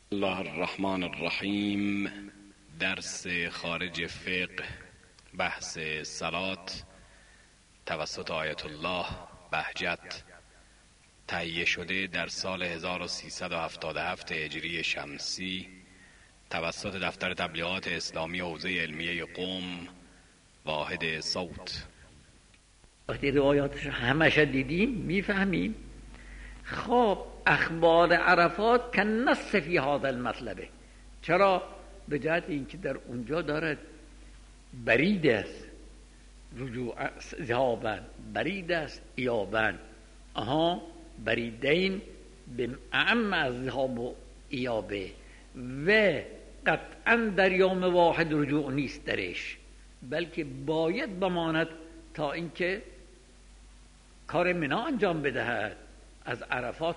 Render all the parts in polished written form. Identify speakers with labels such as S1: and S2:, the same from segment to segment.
S1: الله الرحمن الرحیم. درس خارج فقه، بحث صلات توسط آیت الله بهجت، تهیه شده در سال 1377 هجری شمسی توسط دفتر تبلیغات اسلامی حوزه علمیه قم، واحد صوت.
S2: وقتی روایاتش همش دیدیم میفهمیم خب اخبار عرفات که نص فی هذا المطلبه. چرا؟ به جهت اینکه در اونجا دارد برید است رجوع ذهابن، برید است ایابن. بریدین به اعم از ذهاب و ایابه و قطعا در یوم واحد رجوع نیست درش، بلکه باید بماند تا اینکه کار منا انجام بدهد. از عرفات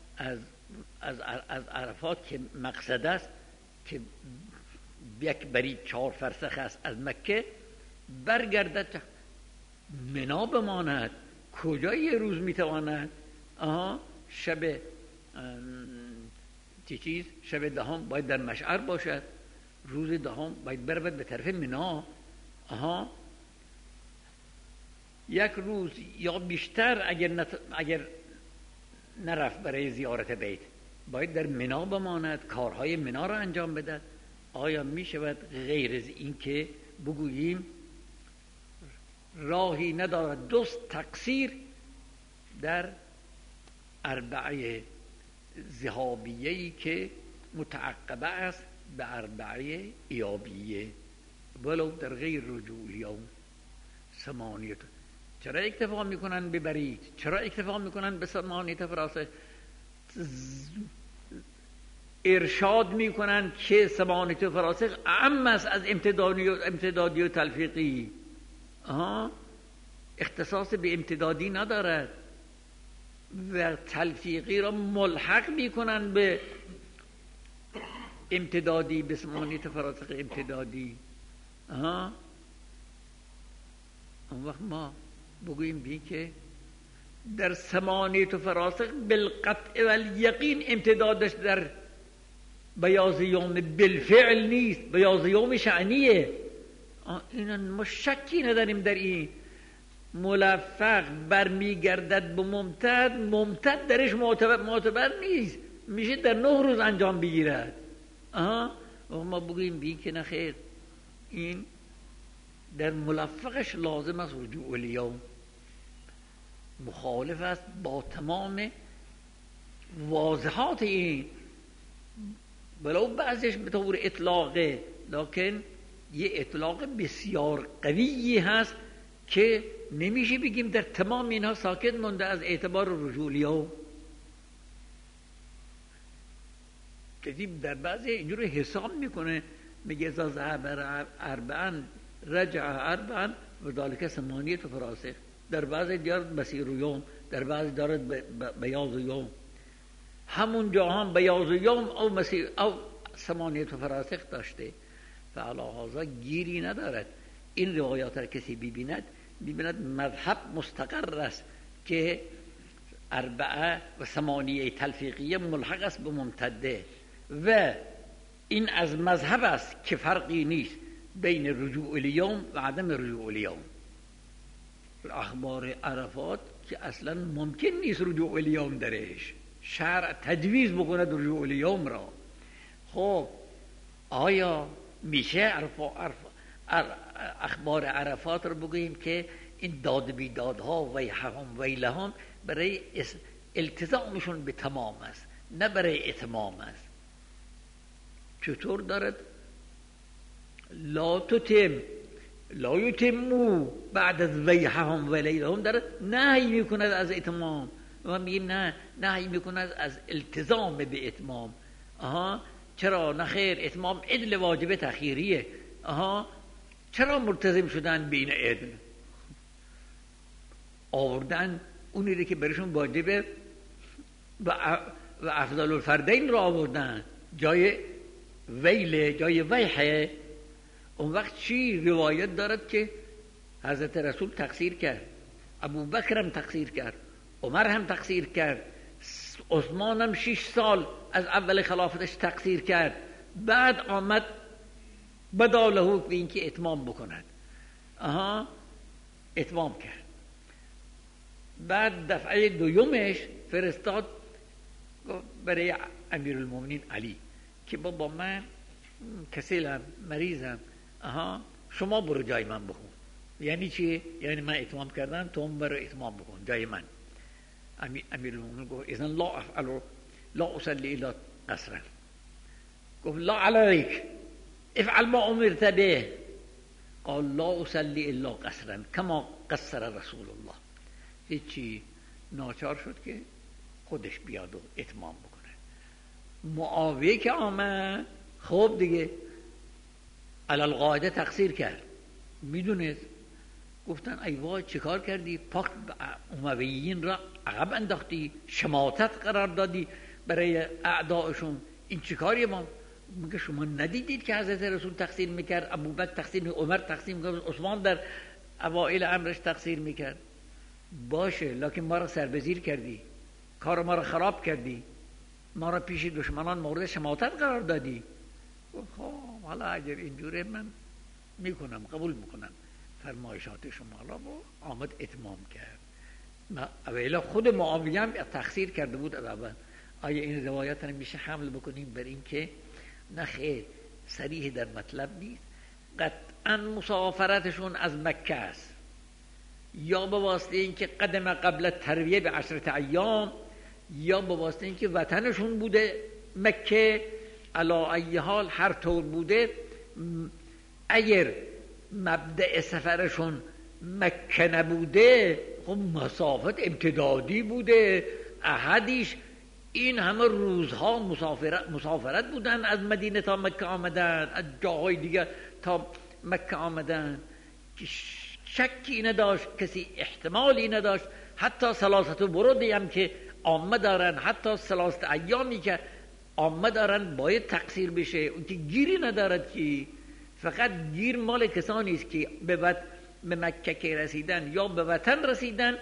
S2: از عرفات که مقصد است که یک برید 4 فرسخ است از مکه، برگردد منا بماند. کجا یه روز میتواند؟ شب شب دهم باید در مشعر باشد، روز دهم باید برود به طرف منا. یک روز یا بیشتر اگر نرفت برای زیارت بیت، باید در منا بماند، کارهای منا را انجام بدهد. آیا می شود غیر از این که بگوییم راهی ندارد دوست تقصیر در اربعه ذهابیه‌ای که متعقبه است به اربعه ایابیه ولو در غیر رجوع الیوم ثمانیت؟ چرا اکتفا میکنن به برید؟ چرا اکتفا میکنن به ثمانیت فراسخ؟ ارشاد میکنن که ثمانیت فراسخ اعم است از امتدادی و تلفیقی. اختصاص به امتدادی ندارد و تلفیقی را ملحق میکنن به امتدادی، به ثمانیت فراسخ امتدادی. اون وقت ما بگوییم بی که در ثمانیت فراسخ بالقطع و الیقین امتدادش در بیاض یوم بالفعل نیست، بیاض یوم شعنیه. اینا ما شکی نداریم در این. ملفق برمیگردد به ممتد درش معتبر نیست، میشه در 9 روز انجام بگیرد. ما بگوییم بی که نخیر، این در ملفقش لازم است رجوع الیوم، مخالف است با تمام واضحات این. ولو بعضش به طور اطلاقه، لکن یه اطلاق بسیار قوی هست که نمیشه بگیم در تمام اینها ساکت مونده از اعتبار رجوع الیوم. کسی در بعضی اینجور حساب میکنه، میگه اذا ذهب اربعا رجع اربعا و ذالک ثمانیت فراسخ. در بعضی دارد مسیر یوم، در بعضی دارد بیاض یوم. همون جا هم بیاض یوم او مسیر او ثمانیت فراسخ داشته. فعلی هذا گیری ندارد. این روایات را کسی ببیند مذهب مستقر است که اربعه و ثمانیه تلفیقیه ملحق است به ممتده و این از مذهب است که فرقی نیست بین رجوع الیوم و عدم رجوع الیوم. اخبار عرفات که اصلا ممکن نیست رجوع الیوم درش، شرع تجویز بکند رجوع الیوم را. خب آیا میشه اخبار عرفات رو بگوییم که این داد بیدادها ویحهم ویلهم برای التزامشون به تمام است، نه برای اتمام است؟ چطور دارد لا یتمو بعد از ویحهم ولیلهم دارد نهی میکند از اتمام؟ و میگیم نه، نهی میکند از التزام به اتمام. چرا نخیر؟ اتمام عدل واجب تخیریه. چرا ملتزم شدن بین عدل؟ آوردن اونی که برشون واجبه و افضل الفردین را آوردن جای ویله، جای ویحه. اون وقت چی روایت دارد که حضرت رسول تقصیر کرد، ابو بکر هم تقصیر کرد، عمر هم تقصیر کرد، عثمان هم 6 سال از اول خلافتش تقصیر کرد، بعد آمد بداله به اینکه اتمام بکند. اتمام کرد. بعد دفعه دومش فرستاد برای امیرالمومنین علی که بابا من کسلم، مریضم، شما برو جای من بخون. یعنی چی؟ یعنی من اتمام کردم، تو هم برو اتمام بکن جای من. امیرالمومنین گفت اذن لا افعل لا اصلی الا قصرا. گفت لا علیک افعل ما امرت به. قال لا اصلی الا قصرا کما قصر رسول الله. هیچی، ناچار شد که خودش بیاد و اتمام بکنه. معاویه که آمد، خب دیگه علالقاعده تقصیر کرد، میدونید. گفتن ای وای چه کار کردی؟ پاک امویین را عقب انداختی، شماتت قرار دادی برای اعدائشون. این چه کاریه؟ ما میگه شما ندیدید که حضرت رسول تقصیر میکرد، ابوبکر تقصیر میکرد، عمر تقصیر میکرد، عثمان در اوائل امرش تقصیر میکرد. باشه، لکن ما را سربزیر کردی، کار ما را خراب کردی، ما را پیش دشمنان مورد شماتت قرار دادی. خب حالا اگر اینجوره من میکنم، قبول میکنم فرمایشات شما را. آمد اتمام کرد. اولا خود معاویه هم تقصیر کرده بود از اول. آیا این روایت رو میشه حمل بکنیم بر این که نه خیر، صریح در مطلب نیست. قطعا مسافرتشون از مکه است، یا به واسطه اینکه قدم قبل ترویه به 10 ایام، یا به واسطه اینکه وطنشون بوده مکه. علی ای حال هر طور بوده، اگر مبدأ سفرشون مکه نبوده، خب مسافت امتدادی بوده. احدیش این همه روزها مسافرت بودن، از مدینه تا مکه آمدن، از جاهای دیگه تا مکه آمدن، که شکی نداشت، کسی احتمالی نداشت. حتی ثلاثت برودی هم که عامه دارن، حتی 3 ایامی که عامه دارن باید تقصیر بشه. اون که گیری ندارد، که فقط گیر مال کسانی است که به مکه که رسیدن یا به وطن رسیدن،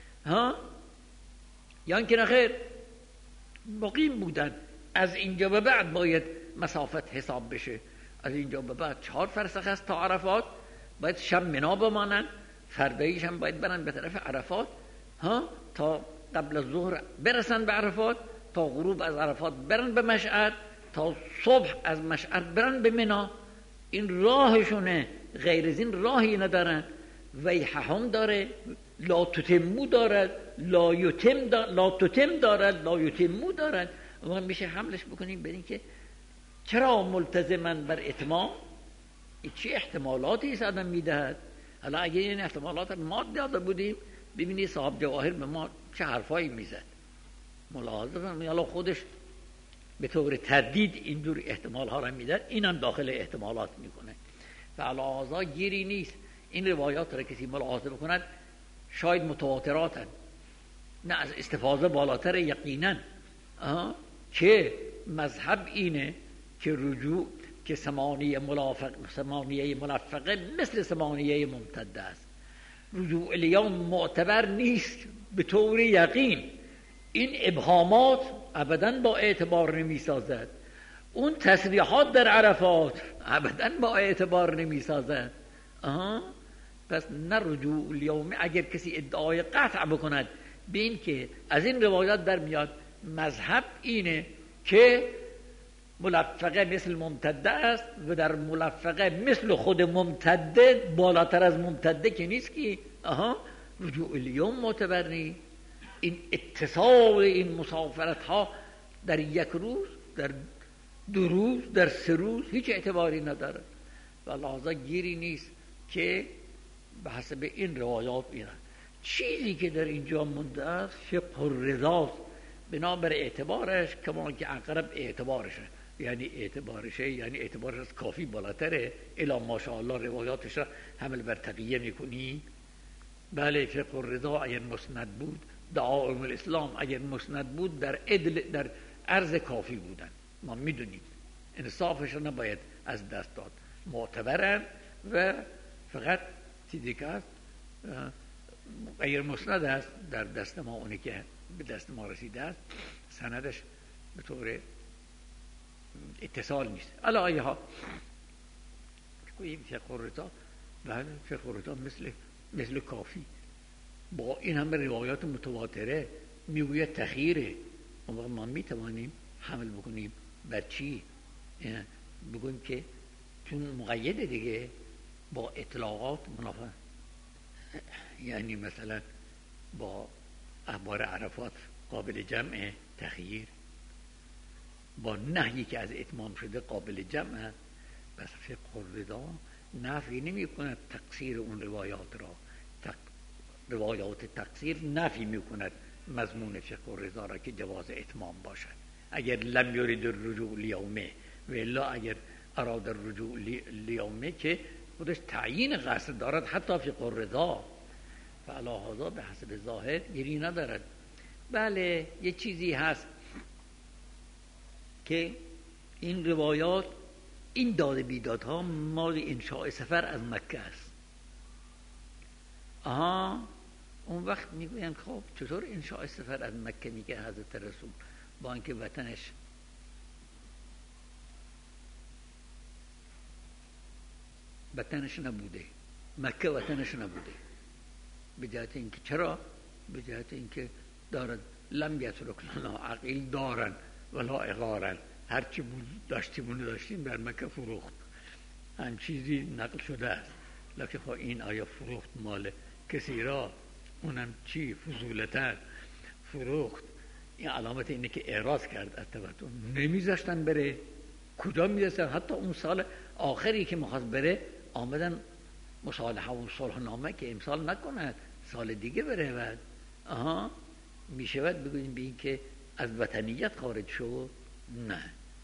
S2: یا اینکه نخیر مقیم بودن. از اینجا به بعد باید مسافت حساب بشه. از اینجا به بعد 4 فرسخ است تا عرفات، باید شب منا بمانن، فرداییش هم باید برن به طرف عرفات، تا قبل از ظهر برسن به عرفات، تا غروب از عرفات برن به مشعر، تا صبح از مشعر برن به منا. این راهشونه، غیر از این راهی ندارن. ویحهم داره، لا تتمو دارد، لا تتم دارد، لا یتمو دارد. ما میشه حملش بکنیم بریم که چرا ملتزمن بر اتمام؟ چه احتمالاتی است آدم میدهد؟ حالا اگه این احتمالات ما داده بودیم، ببینید صاحب جواهر به ما چه حرفایی میزد. ملاحظه کنید، حالا خودش به طور تردید این دور احتمال ها را میداد، اینم داخل احتمالات میکنه. فعلا گیری نیست. این روایات را کسی ملاحظه بکند، شاید متواتراتن، نه از استفاضه بالاتر یقینا، که مذهب اینه که رجوع که ثمانیه ملفقه مثل ثمانیه ممتده است. رجوع الیوم معتبر نیست به طور یقین. این ابهامات ابداً با اعتبار نمی سازد. اون تصریحات در عرفات ابداً با اعتبار نمی سازد. پس نه رجوع الیوم. اگر کسی ادعای قطع بکند به این که از این روایات در میاد مذهب اینه که ملفقه مثل ممتده است، و در ملفقه مثل خود ممتده، بالاتر از ممتده که نیست، که رجوع الیوم معتبر نیست. این اتصال این مسافرت ها در 1 روز، در 2 روز، در 3 روز هیچ اعتباری نداره و لحظه گیری نیست که به حسب این روایات میرن. چیزی که در اینجا مونده است فقه الرضا، بنابر اعتبارش کما که اقرب اعتبارشه، یعنی اعتبارش از کافی بالاتره. الا ماشاءالله روایاتش را حمل بر تقیه میکنی. بله، فقه الرضا اگر مسند بود، دعائم الاسلام اگر مسند بود، در عرض کافی بودن. ما میدونیم انصافش را نباید از دست داد، معتبرن. و فقط چیزی که هست غیر مسند است در دست ما، اونی که به دست ما رسیده است سندش به طور اتصال نیست. علا ایها این فقه الرضا، بله فقه الرضا مثل کافی با این همه روایات متواتره میگوید تخییره. اون وقت ما میتوانیم حمل بکنیم بر چی؟ بگویم که چون مقیده دیگه با اطلاقات منافع، یعنی مثلا با اخبار عرفات قابل جمع تخییر، با نهیی که از اتمام شده قابل جمع است. بس فقه الرضا نفی نمی کند تقصیر اون روایات را، روایات تقصیر نفی می کند مضمون فقه الرضا را که جواز اتمام باشد. اگر لم یرید الرجوع لیومه و الا اگر اراد الرجوع لیومه که خودش تعیین قصد دارد حتی فقه الرضا، فعلا هذا به حسب ظاهر گیری ندارد. بله یه چیزی هست که این روایات، این داد بیدادها مال انشاء سفر از مکه است. اون وقت میگوین خب چطور انشاء سفر از مکه میگه حضرت رسول با اینکه وطنش نبوده، مکه وطنش نبوده. به جهت اینکه چرا؟ به جهت اینکه دارد لم یترک لنا عقیل دارن ولا اغارن، هرچی داشتیم در مکه فروخت. هم چیزی نقل شده است، لکه خب این آیا فروخت مال کسی را، اونم چی فضولتر فروخت. این علامت اینه که اعراض کرد از توتن، نمیذاشتن بره. کجا میذاشتن؟ حتی اون سال آخری که میخواست بره آمدن مصالحه و صلح نامه که امسال نکند، سال دیگه بره. بعد میشود بگوییم به این که از وطنیت خارج شد؟ نه.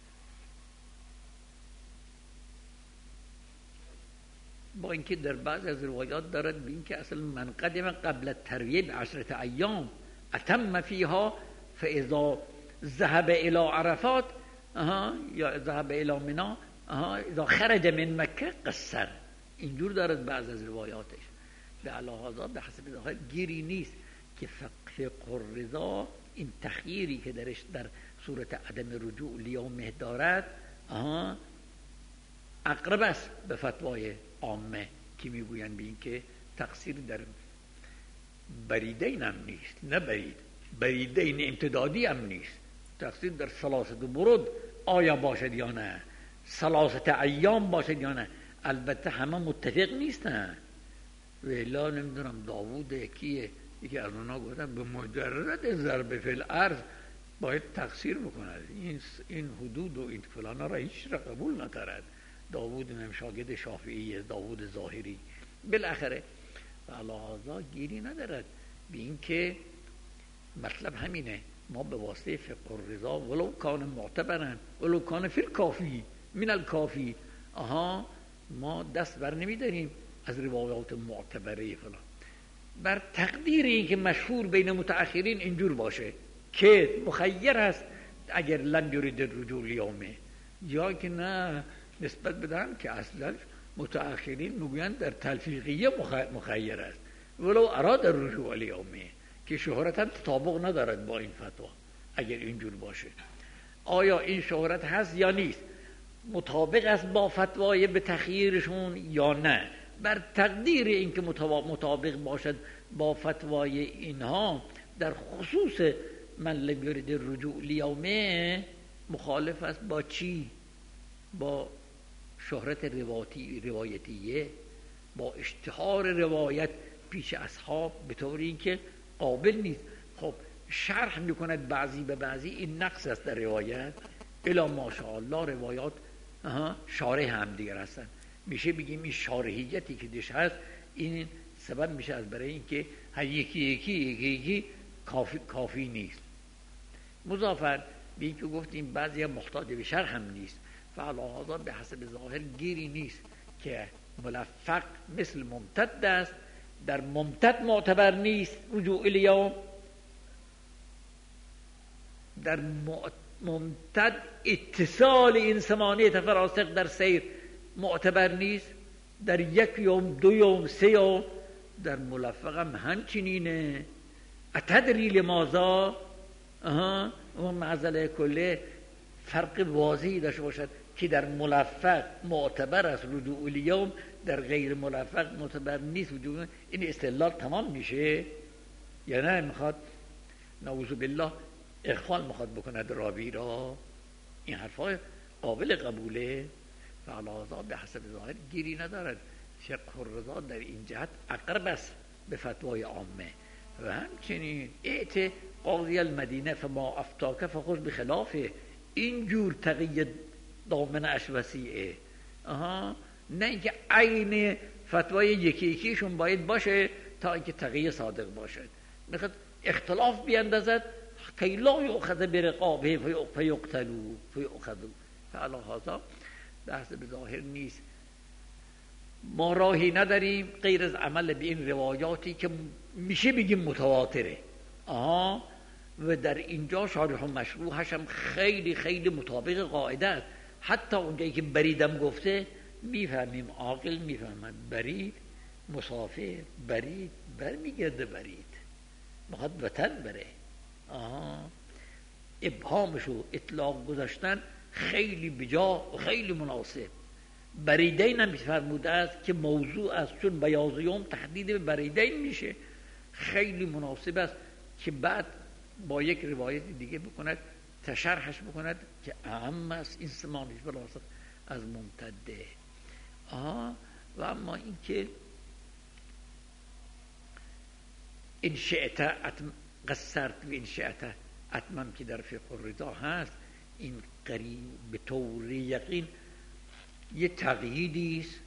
S2: با اینکه در بعض از روایات دارد به این که اصلا من قدم قبل الترویه ب10 ایام اتم فیها فاذا ذهب الى عرفات یا ذهب الى منی اذا خرج من مکه قصر. اینجور دارد بعض از روایاتش. به علاوه به حسب ظاهر گیری نیست که فقه الرضا این تخییری که درش در صورت عدم رجوع لیومه دارد اقرب است به فتوای عامه که میگویند به این که تقصیر در بریدین هم نیست، نه بریدین امتدادی هم نیست، تقصیر در ثلاثه برود آیا باشد یا نه، ثلاثه ایام باشد یا نه. البته همه متفق نیستن. ولی نمیدونم داوود یکی از اونا گفتن به مجرد ضرب فی الارض باید تقصیر بکند، این حدود و این فلانا را هیچ را قبول نکرد. داوود شاگرد شافعی، داوود ظاهری. بالاخره علاوه گیری ندارد به این که مطلب همینه. ما به واسطه فقه الرضا ولو کان معتبرن ولو کان فی الکافی من الکافی ما دست بر نمیداریم از روایات معتبره فلان، بر تقدیر این که مشهور بین متأخرین اینجور باشه که مخیر است اگر لم یرید الرجوع لیومه، یا که نه نسبت بدن که اصلا متأخرین میگویند در تلفیقیه مخیر است ولو اراد الرجوع لیومه، که شهرت هم تطابق ندارد با این فتوا. اگر اینجور باشه آیا این شهرت هست یا نیست، مطابق است با فتوای به تخییرشون یا نه، بر تقدیر اینکه مطابق باشد با فتوای اینها در خصوص من لم یرید الرجوع لیومه مخالف است با چی؟ با شهرت روایتیه، با اشتهار روایت پیش اصحاب به طور اینکه قابل نیست. خب شرح میکند بعضی به بعضی، این نقص است در روایت. الا ماشاءالله روایات شارح هم دیگر هستن، میشه بگیم این شارحیتی که دش هست این سبب میشه از برای اینکه هر یکی کافی نیست. مضافاً به اینکه گفتیم بعضی محتاج به شرح هم نیست، فعلا به حسب ظاهر گیری نیست که ملفق مثل ممتد است. در ممتد معتبر نیست رجوع الیوم، در ممتد اتصال این ثمانیه فراسخ در سیر معتبر نیست، در 1 یوم 2 یوم 3 یوم در ملفق هم همچنینه. اتدری لماذا؟ اون معضله کله فرق واضحی داشته باشد که در ملفق معتبر است رجوع الیوم، در غیر ملفق معتبر نیست وجود. این استدلال تمام میشه یا نه میخواد نعوذ بالله اخوان میخواد بکند راوی را؟ این حرفای قابل قبوله. فعلا به حسب ظاهر گیری ندارد. فقه الرضا در این جهت اقرب است به فتوای عامه. و همچنین ائت قاضی المدینه فما افتاک فخذ بخلافه، اینجور تقیید دامن اش وسیعه. نه اینکه عین فتوای یکی یکیشون باید باشه تا اینکه تقیه صادق باشد. میخواد اختلاف بیندازد کی لا یؤخذ برقابه فیقتلوا فیؤخذوا. فعلی هذا بحث به ظاهر نیست. ما راهی نداریم غیر از عمل به این روایاتی که میشه بگیم متواتره. و در اینجا شارح مشروحش هم خیلی خیلی مطابق قاعده است. حتی اونجایی که بریدم گفته میفهمیم، عاقل میفهمد برید مسافر، برید برمیگرده، برید میخواد وطن بره. ابهامشو اطلاق گذاشتن خیلی بجا و خیلی مناسب. بریدین هم فرموده است که موضوع است، چون بیاض یوم تحدید به بریدین میشه. خیلی مناسب است که بعد با یک روایت دیگه بکند تشرحش بکند که اهم است این سمانش بلاسط از ممتده. و اما این که این شعته قصرت و این شعته اتمم که در فقه الرضا هست، این قریب به طور یقین یه تقییدی است.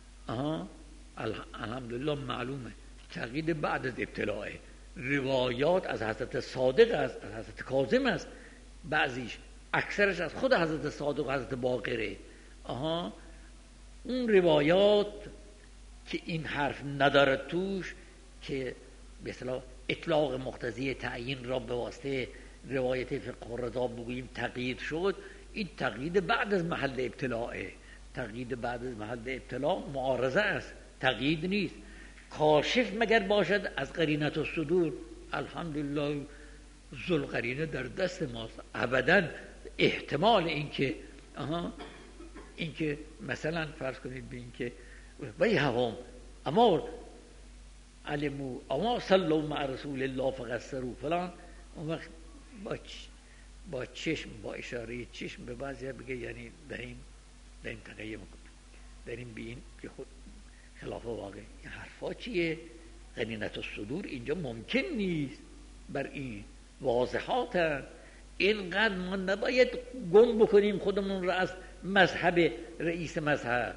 S2: الحمدلله معلومه تقیید بعد از ابتلاء. روایات از حضرت صادق است، از حضرت کاظم است، بعضیش اکثرش از خود حضرت صادق و حضرت باقره. اون روایات که این حرف نداره توش که به اصطلاح اطلاق مقتضی تعیین را به واسطه روایت فقه الرضا بگوییم تقیید شد، این تقیید بعد از محل ابتلاعه. تقیید بعد از محل ابتلاع معارضه است، تقیید نیست. کاشف مگر باشد از قرینت الصدور، الحمدلله ذوالقرینه در دست ماست. ابدا احتمال اینکه مثلا فرض کنید به اینکه وی هم اما علمو اما صلوا مع رسول الله فقصروا فلان، اون وقت با چشم، با اشاره چشم به بعضی بگه یعنی داریم تقیه میکنیم، داریم به این که خود خلاف واقع. این حرفا چیه؟ قرینت الصدور اینجا ممکن نیست. بر این واضحات اینقدر ما نباید گم بکنیم خودمون را از مذهب رئیس مذهب.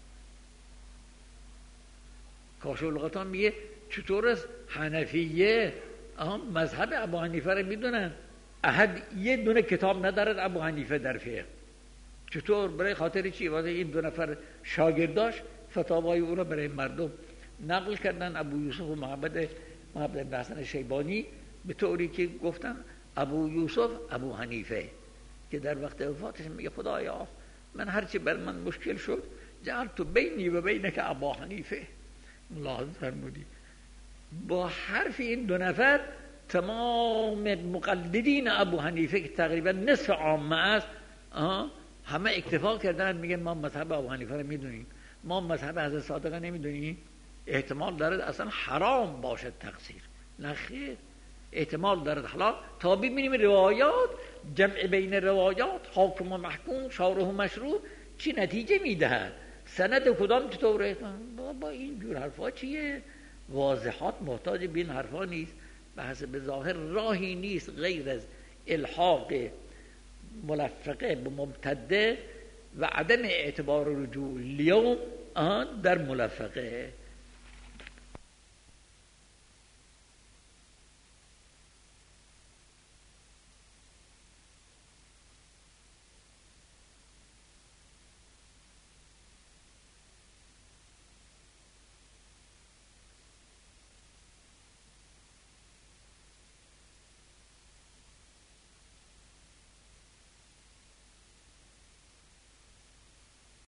S2: کاشف الغطا میگه چطور از حنفیه مذهب ابو حنیفه رو میدونن، احد یه دونه کتاب ندارد ابو حنیفه در فقه. چطور؟ برای خاطر چی؟ واسه این دو نفر شاگرداش فتاوای او را برای مردم نقل کردن. ابو یوسف و محمد بن حسن شیبانی به طوری که گفتن ابو یوسف ابو حنیفه، که در وقت وفاتش میگه خدایا من هرچی بر من مشکل شد جعلت بینی و بینک ابا حنیفه. ملاحظه فرمودی با حرف این دو نفر تمام مقلدین ابو حنیفه که تقریبا نصف عامه است همه اکتفا کردن، میگن ما مذهب ابو حنیفه رو میدونیم، ما مذهب حضرت صادق نمیدونیم. احتمال دارد اصلا حرام باشد تقصیر، نه خیر، احتمال دارد حلال. تا ببینیم روایات، جمع بین روایات، حاکم و محکوم، شارح و مشروع چی نتیجه میدهد، سند کدام چطوره. با این جور حرفا چیه؟ واضحات محتاج به این حرفا نیست. به حسب ظاهر راهی نیست غیر از الحاق ملفقه به مبتده و عدم اعتبار رجوع اليوم در ملفقه.